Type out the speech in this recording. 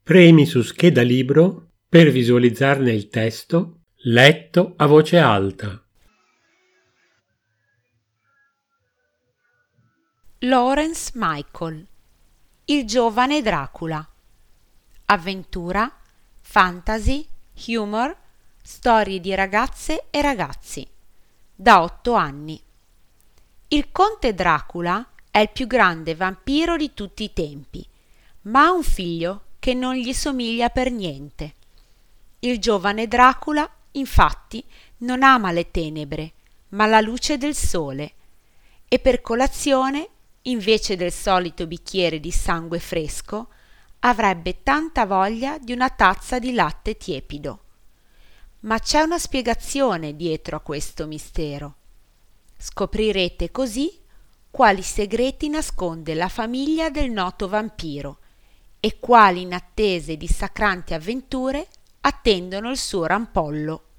Premi su scheda libro per visualizzarne il testo letto a voce alta. Lawrence Michael, Il giovane Dracula. Avventura, fantasy, humor, storie di ragazze e ragazzi. Da 8 anni. Il conte Dracula è il più grande vampiro di tutti i tempi, ma ha un figlio che non gli somiglia per niente. Il giovane Dracula, infatti, non ama le tenebre, ma la luce del sole, e per colazione, invece del solito bicchiere di sangue fresco, avrebbe tanta voglia di una tazza di latte tiepido. Ma c'è una spiegazione dietro a questo mistero. Scoprirete così quali segreti nasconde la famiglia del noto vampiro e quali inattese e dissacranti avventure attendono il suo rampollo.